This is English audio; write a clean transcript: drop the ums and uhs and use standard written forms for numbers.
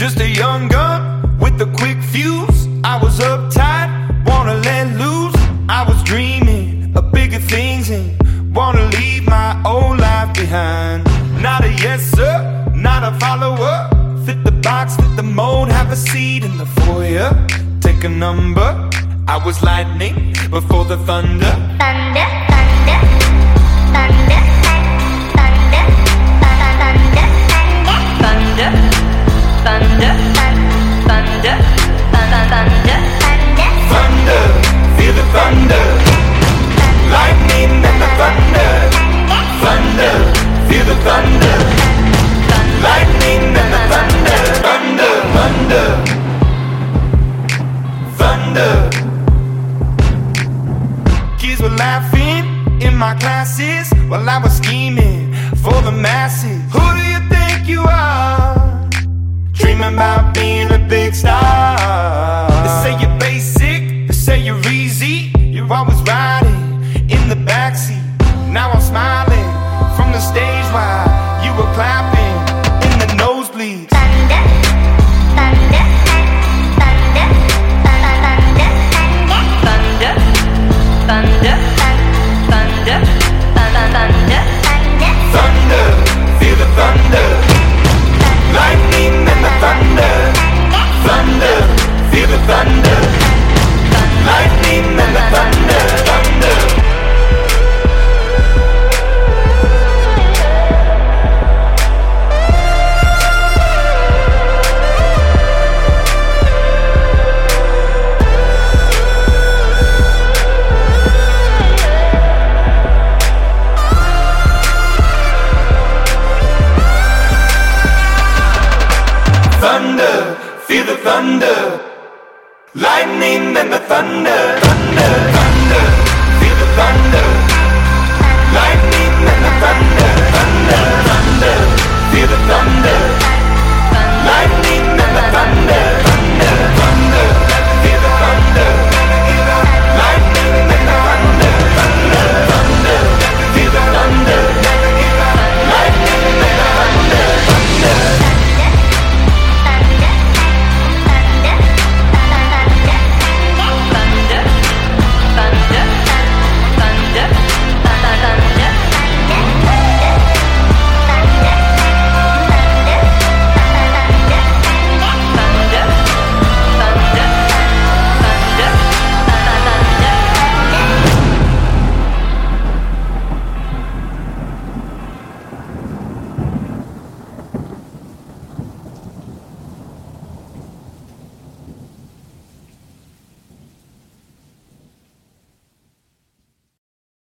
Just a young gun with a quick fuse. I was uptight, wanna let loose. I was dreaming of bigger things and wanna leave my old life behind. Not a yes sir, not a follower. Fit the box, fit the mold, have a seat in the foyer. Take a number. I was lightning before the thunder. Thunder, thunder, thunder, thunder, thunder, thunder, thunder, thunder, thunder, thunder, feel the thunder. Lightning and the thunder. Thunder, feel the thunder. Lightning and the thunder. Thunder, thunder, thunder. Kids were laughing in my classes while I was scheming for the masses. Who do you think you are? Dreaming about being a big star. They say you're basic, they say you're easy. You're always riding in the backseat. Now I'm smiling from the stage while you were clapping in the nosebleeds. thunder, thunder, thunder, thunder, thunder, thunder, thunder, thunder, Thunder, feel the thunder. Lightning and the thunder. Thunder, feel the thunder. Lightning and the thunder. Thunder. Thunder, feel the thunder. Lightning and the thunder. Thunder, thunder.